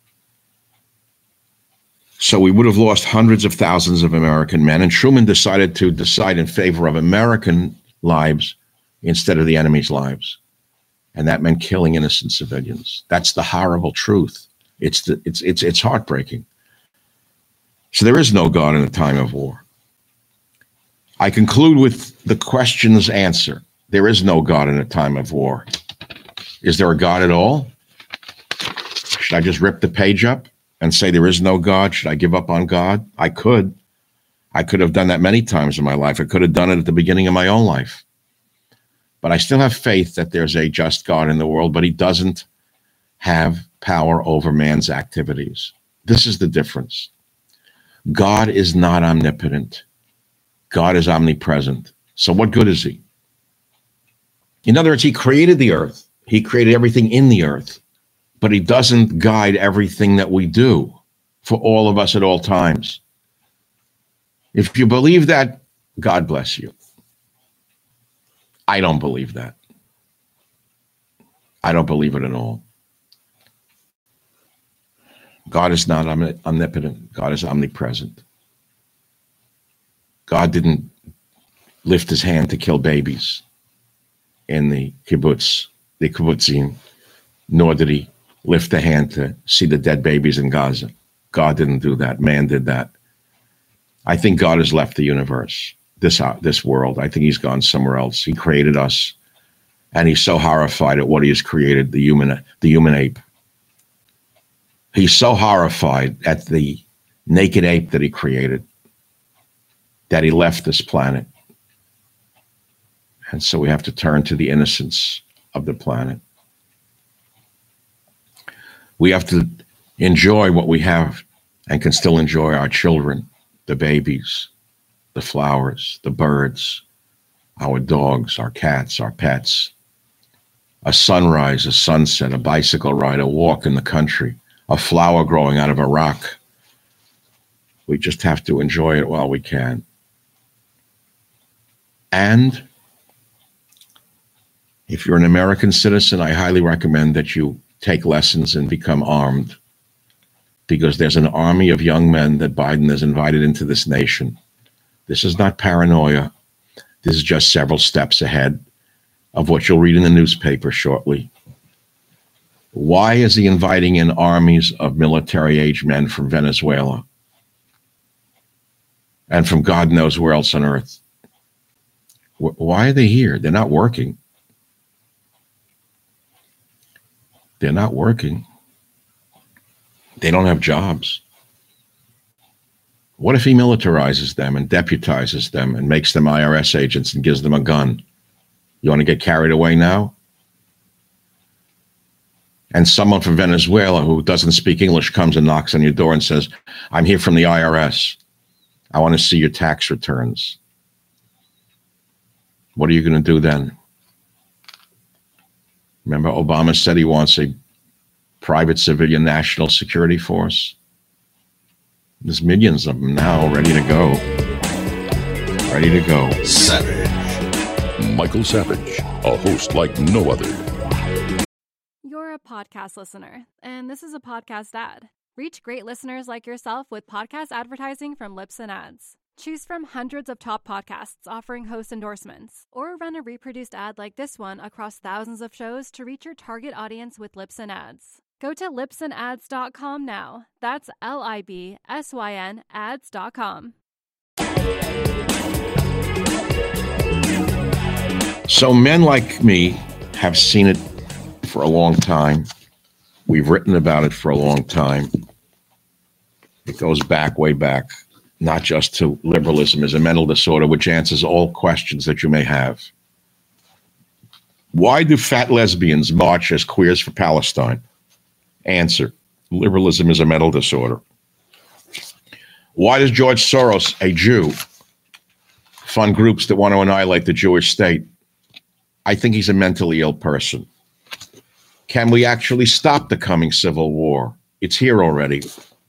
So we would have lost hundreds of thousands of American men. And Truman decided to decide in favor of American lives instead of the enemy's lives. And that meant killing innocent civilians. That's the horrible truth. It's heartbreaking. So there is no God in a time of war. I conclude with the question's answer. There is no God in a time of war. Is there a God at all? Should I just rip the page up and say there is no God? Should I give up on God? I could. I could have done that many times in my life. I could have done it at the beginning of my own life. But I still have faith that there's a just God in the world, but he doesn't have power over man's activities. This is the difference. God is not omnipotent. God is omnipresent. So what good is he? In other words, he created the earth. He created everything in the earth, but he doesn't guide everything that we do for all of us at all times. If you believe that, God bless you. I don't believe that. I don't believe it at all. God is not omnipotent. God is omnipresent. God didn't lift his hand to kill babies in the kibbutzim, nor did he lift a hand to see the dead babies in Gaza. God didn't do that. Man did that. I think God has left the universe, this world. I think he's gone somewhere else. He created us, and he's so horrified at what he has created, the human ape. He's so horrified at the naked ape that he created that he left this planet. And so we have to turn to the innocence of the planet. We have to enjoy what we have and can still enjoy our children, the babies, the flowers, the birds, our dogs, our cats, our pets, a sunrise, a sunset, a bicycle ride, a walk in the country, a flower growing out of a rock. We just have to enjoy it while we can. And if you're an American citizen, I highly recommend that you take lessons and become armed, because there's an army of young men that Biden has invited into this nation. This is not paranoia. This is just several steps ahead of what you'll read in the newspaper shortly. Why is he inviting in armies of military-age men from Venezuela and from God knows where else on earth? Why are they here? They're not working. They're not working. They don't have jobs. What if he militarizes them and deputizes them and makes them IRS agents and gives them a gun? You want to get carried away now? and someone from Venezuela who doesn't speak English comes and knocks on your door and says, I'm here from the IRS. I want to see your tax returns. What are you going to do then? Remember, Obama said he wants a private civilian national security force? There's millions of them now ready to go. Ready to go. Savage. Michael Savage, a host like no other. You're a podcast listener, and this is a podcast ad. Reach great listeners like yourself with podcast advertising from Libsyn Ads. Choose from hundreds of top podcasts offering host endorsements, or run a reproduced ad like this one across thousands of shows to reach your target audience with Libsyn Ads. Go to libsynads.com now. That's LIBSYN ads.com. So men like me have seen it for a long time. We've written about it for a long time. It goes back, way back, not just to liberalism as a mental disorder, which answers all questions that you may have. Why do fat lesbians march as queers for Palestine? Answer: liberalism is a mental disorder. Why does George Soros, a Jew, fund groups that want to annihilate the Jewish state? I think he's a mentally ill person. Can we actually stop the coming civil war? It's here already.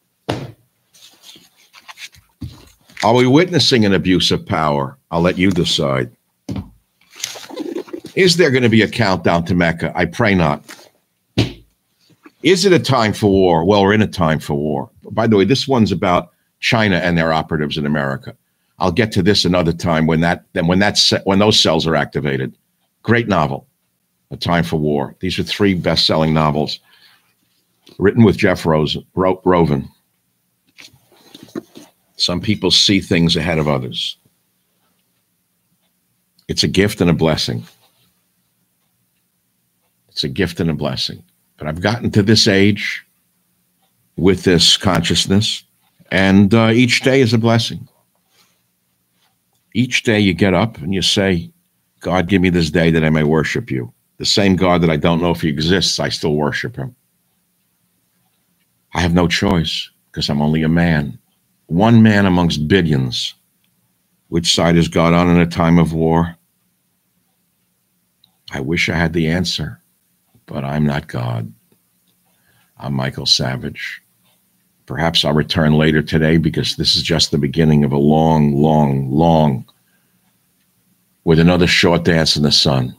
Are we witnessing an abuse of power? I'll let you decide. Is there going to be a countdown to Mecca? I pray not. Is it a time for war? Well, we're in a time for war. By the way, this one's about China and their operatives in America. I'll get to this another time when those cells are activated. Great novel, A Time for War. These are 3 best-selling novels written with Jeff Rovin. Some people see things ahead of others. It's a gift and a blessing. It's a gift and a blessing. But I've gotten to this age with this consciousness, and each day is a blessing. Each day you get up and you say, God, give me this day that I may worship you. The same God that I don't know if he exists, I still worship him. I have no choice because I'm only a man. One man amongst billions. Which side is God on in a time of war? I wish I had the answer, but I'm not God. I'm Michael Savage. Perhaps I'll return later today because this is just the beginning of a long, with another short dance in the sun.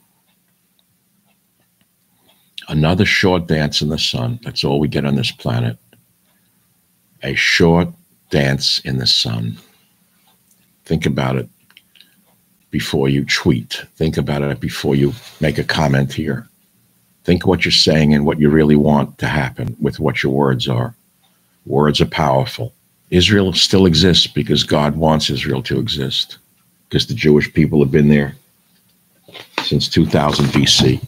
Another short dance in the sun. That's all we get on this planet. A short dance in the sun. Think about it before you tweet. Think about it before you make a comment here. Think what you're saying and what you really want to happen with what your words are. Words are powerful. Israel still exists because God wants Israel to exist. Because the Jewish people have been there since 2000 BC.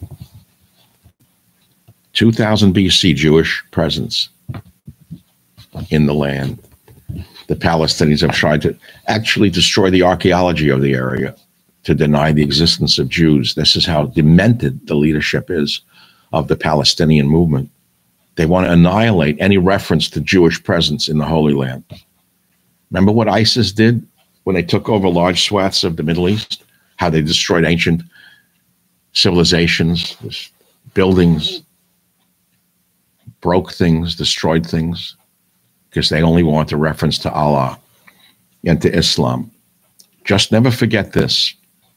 2000 BC, Jewish presence in the land. The Palestinians have tried to actually destroy the archaeology of the area to deny the existence of Jews. This is how demented the leadership is of the Palestinian movement. They want to annihilate any reference to Jewish presence in the Holy Land. Remember what ISIS did when they took over large swaths of the Middle East? How they destroyed ancient civilizations, buildings, broke things, destroyed things, because they only want a reference to Allah and to Islam. Just never forget this.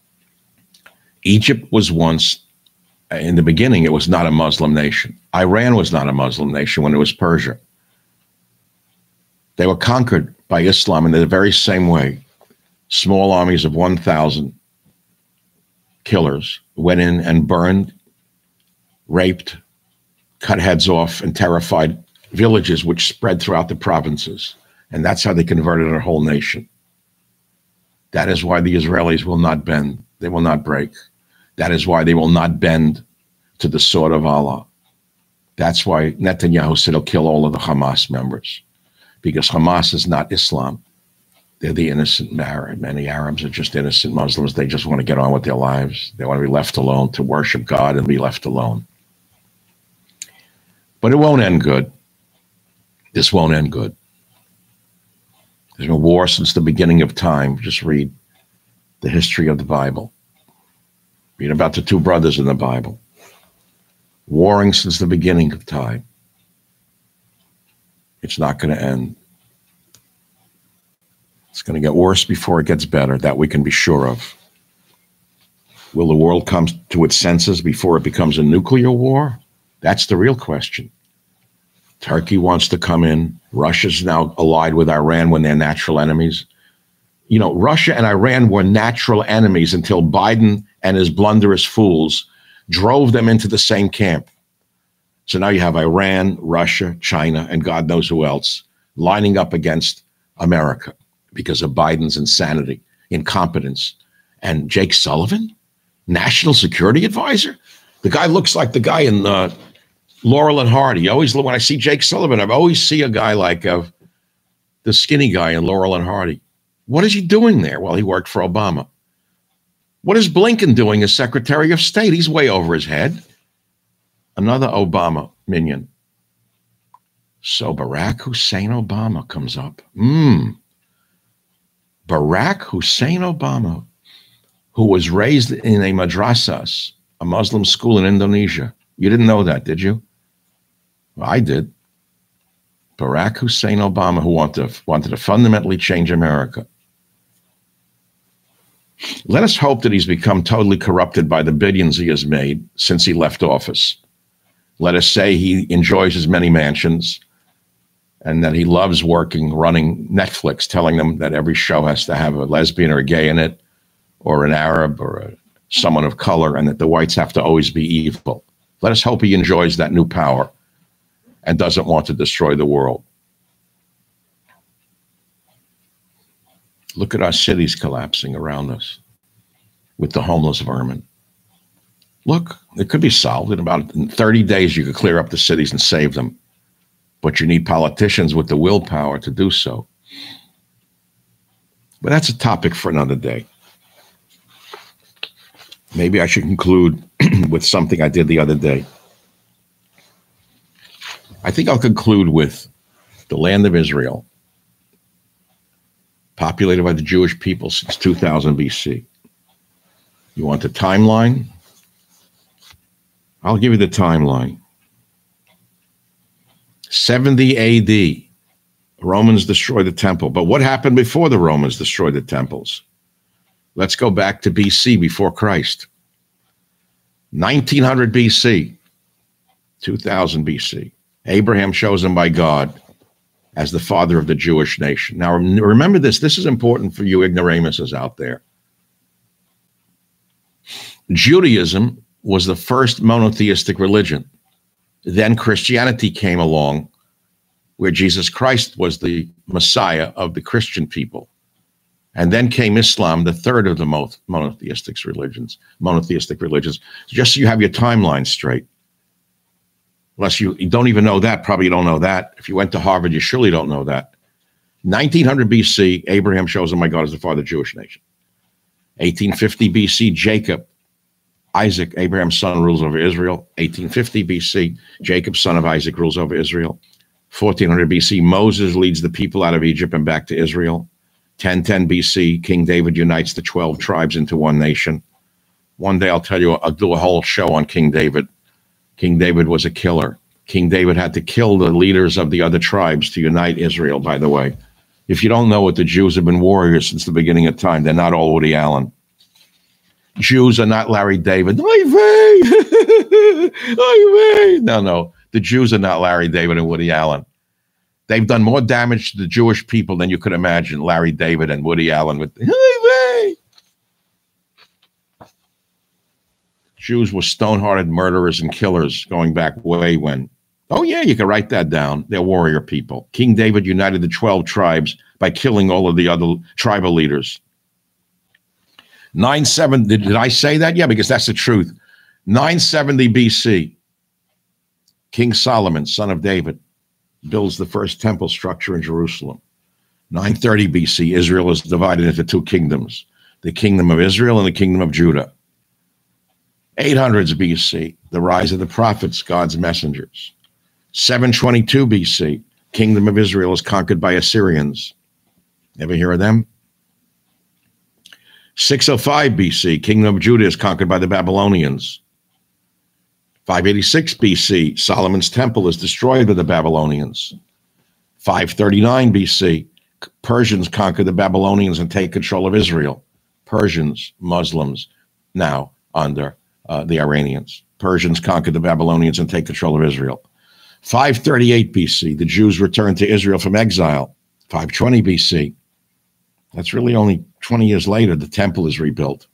Egypt was once, in the beginning, it was not a Muslim nation. Iran was not a Muslim nation when it was Persia. They were conquered by Islam in the very same way. Small armies of 1,000 killers went in and burned, raped, cut heads off, and terrified villages which spread throughout the provinces. And that's how they converted a whole nation. That is why the Israelis will not bend. They will not break. That is why they will not bend to the sword of Allah. That's why Netanyahu said he'll kill all of the Hamas members, because Hamas is not Islam. They're the innocent Arab. Many Arabs are just innocent Muslims. They just want to get on with their lives. They want to be left alone, to worship God and be left alone. But it won't end good. This won't end good. There's been war since the beginning of time. Just read the history of the Bible. Read about the two brothers in the Bible. Warring since the beginning of time. It's not going to end. It's going to get worse before it gets better. That we can be sure of. Will the world come to its senses before it becomes a nuclear war? That's the real question. Turkey wants to come in. Russia's now allied with Iran when they're natural enemies. You know, Russia and Iran were natural enemies until Biden and his blunderous fools drove them into the same camp. So now you have Iran, Russia, China, and God knows who else lining up against America because of Biden's insanity, incompetence. And Jake Sullivan, National Security Advisor? The guy looks like the guy in Laurel and Hardy. When I see Jake Sullivan, I always see a guy like the skinny guy in Laurel and Hardy. What is he doing there? Well, he worked for Obama. What is Blinken doing as Secretary of State? He's way over his head. Another Obama minion. So Barack Hussein Obama comes up. Barack Hussein Obama, who was raised in a madrasas, a Muslim school in Indonesia. You didn't know that, did you? Well, I did. Barack Hussein Obama, who wanted to fundamentally change America. Let us hope that he's become totally corrupted by the billions he has made since he left office. Let us say he enjoys his many mansions and that he loves running Netflix, telling them that every show has to have a lesbian or a gay in it, or an Arab or someone of color, and that the whites have to always be evil. Let us hope he enjoys that new power and doesn't want to destroy the world. Look at our cities collapsing around us with the homeless vermin. Look, it could be solved. In 30 days, you could clear up the cities and save them. But you need politicians with the willpower to do so. But that's a topic for another day. Maybe I should conclude with something I did the other day. I think I'll conclude with the land of Israel, populated by the Jewish people since 2000 BC. You want the timeline? I'll give you the timeline. 70 AD, Romans destroyed the temple. But what happened before the Romans destroyed the temples? Let's go back to BC, before Christ. 1900 BC, 2000 BC. Abraham chosen by God as the father of the Jewish nation. Now, remember this. This is important for you ignoramuses out there. Judaism was the first monotheistic religion. Then Christianity came along, where Jesus Christ was the Messiah of the Christian people. And then came Islam, the third of the monotheistic religions. Just so you have your timeline straight. Unless you don't even know that, probably you don't know that. If you went to Harvard, you surely don't know that. 1900 BC, Abraham chosen by God as the father of the Jewish nation. 1850 BC, Jacob, Isaac, Abraham's son, rules over Israel. 1850 BC, Jacob, son of Isaac, rules over Israel. 1400 BC, Moses leads the people out of Egypt and back to Israel. 1010 BC, King David unites the 12 tribes into one nation. One day I'll do a whole show on King David. King David was a killer. King David had to kill the leaders of the other tribes to unite Israel, by the way. If you don't know it, the Jews have been warriors since the beginning of time. They're not all Woody Allen. Jews are not Larry David. No. The Jews are not Larry David and Woody Allen. They've done more damage to the Jewish people than you could imagine, Larry David and Woody Allen. Jews were stone-hearted murderers and killers going back way when. Oh, yeah, you can write that down. They're warrior people. King David united the 12 tribes by killing all of the other tribal leaders. 970, did I say that? Yeah, because that's the truth. 970 BC, King Solomon, son of David, builds the first temple structure in Jerusalem. 930 BC, Israel is divided into two kingdoms, the kingdom of Israel and the kingdom of Judah. 800s BC, the rise of the prophets, God's messengers. 722 BC, Kingdom of Israel is conquered by Assyrians. Ever hear of them? 605 BC, Kingdom of Judah is conquered by the Babylonians. 586 BC, Solomon's temple is destroyed by the Babylonians. 539 BC, Persians conquer the Babylonians and take control of Israel. Persians, Muslims, now under the Iranians. Persians conquer the Babylonians and take control of Israel. 538 BC, the Jews return to Israel from exile. 520 BC, that's really only 20 years later, the temple is rebuilt.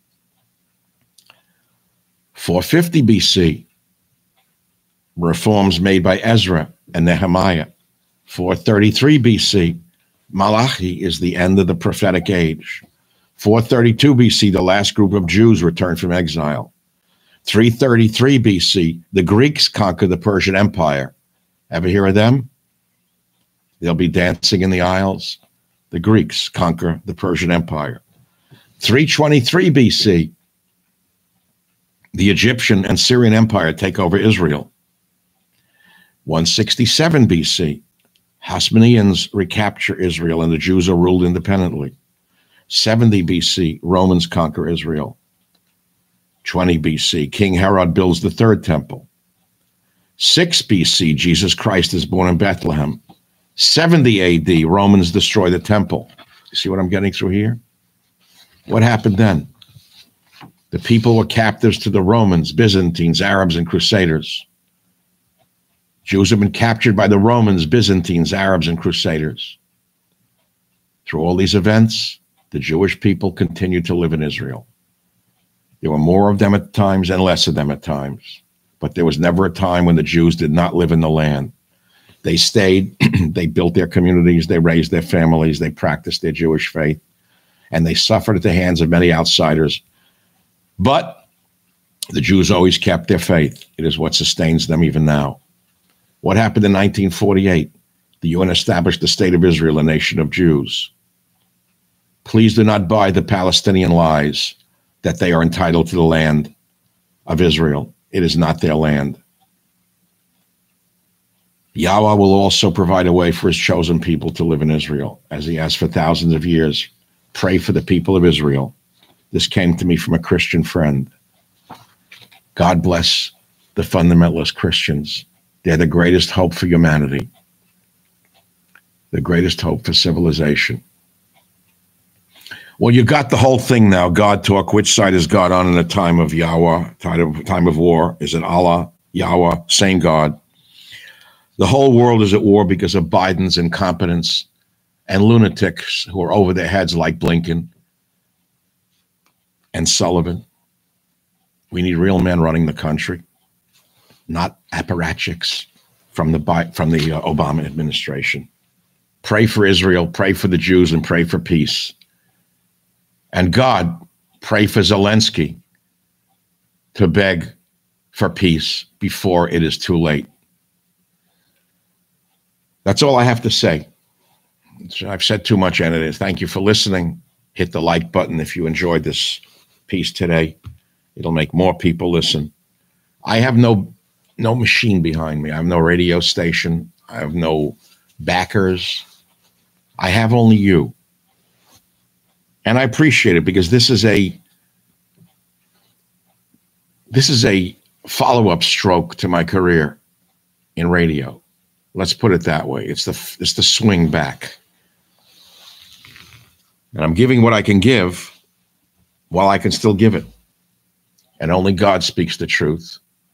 450 BC, reforms made by Ezra and Nehemiah. 433 BC, Malachi is the end of the prophetic age. 432 BC, the last group of Jews returned from exile. 333 BC, the Greeks conquer the Persian Empire. Ever hear of them? They'll be dancing in the aisles. The Greeks conquer the Persian Empire. 323 BC, the Egyptian and Syrian Empire take over Israel. 167 BC, Hasmoneans recapture Israel and the Jews are ruled independently. 70 BC, Romans conquer Israel. 20 BC, King Herod builds the third temple. 6 BC, Jesus Christ is born in Bethlehem. 70 AD, Romans destroy the temple. You see what I'm getting through here? What happened then? The people were captives to the Romans, Byzantines, Arabs, and Crusaders. Jews have been captured by the Romans, Byzantines, Arabs, and Crusaders. Through all these events, the Jewish people continued to live in Israel. There were more of them at times and less of them at times, but there was never a time when the Jews did not live in the land. They stayed, they built their communities, they raised their families, they practiced their Jewish faith, and they suffered at the hands of many outsiders. But the Jews always kept their faith. It is what sustains them even now. What happened in 1948? The UN established the State of Israel, a nation of Jews. Please do not buy the Palestinian lies that they are entitled to the land of Israel. It is not their land. Yahweh will also provide a way for his chosen people to live in Israel, as he has for thousands of years. Pray for the people of Israel. This came to me from a Christian friend. God bless the fundamentalist Christians. They're the greatest hope for humanity, the greatest hope for civilization. Well, you got the whole thing now. God talk. Which side is God on in a time of Yahweh, time of war? Is it Allah, Yahweh, same God? The whole world is at war because of Biden's incompetence and lunatics who are over their heads like Blinken and Sullivan. We need real men running the country, not apparatchiks from the Obama administration. Pray for Israel, pray for the Jews, and pray for peace. And God, pray for Zelensky to beg for peace before it is too late. That's all I have to say. I've said too much, and it is. Thank you for listening. Hit the like button if you enjoyed this piece today. It'll make more people listen. I have no machine behind me. I have no radio station. I have no backers. I have only you. And I appreciate it because this is a follow-up stroke to my career in radio. Let's put it that way. It's the swing back. And I'm giving what I can give while I can still give it. And only God speaks the truth.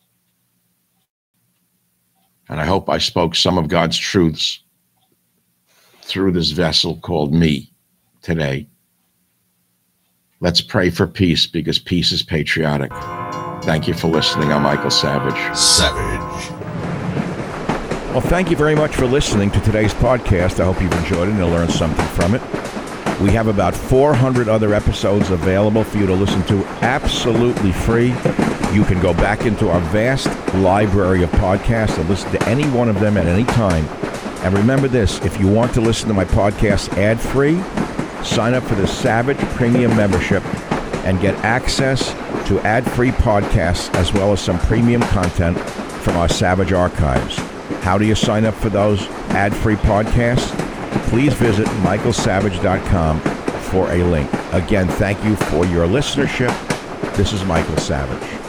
And I hope I spoke some of God's truths through this vessel called me today. Let's pray for peace because peace is patriotic. Thank you for listening. I'm Michael Savage. Savage. Well, thank you very much for listening to today's podcast. I hope you've enjoyed it and learned something from it. We have about 400 other episodes available for you to listen to absolutely free. You can go back into our vast library of podcasts and listen to any one of them at any time. And remember this, if you want to listen to my podcast ad-free, sign up for the Savage Premium membership and get access to ad-free podcasts as well as some premium content from our Savage archives. How do you sign up for those ad-free podcasts? Please visit michaelsavage.com for a link. Again, thank you for your listenership. This is Michael Savage.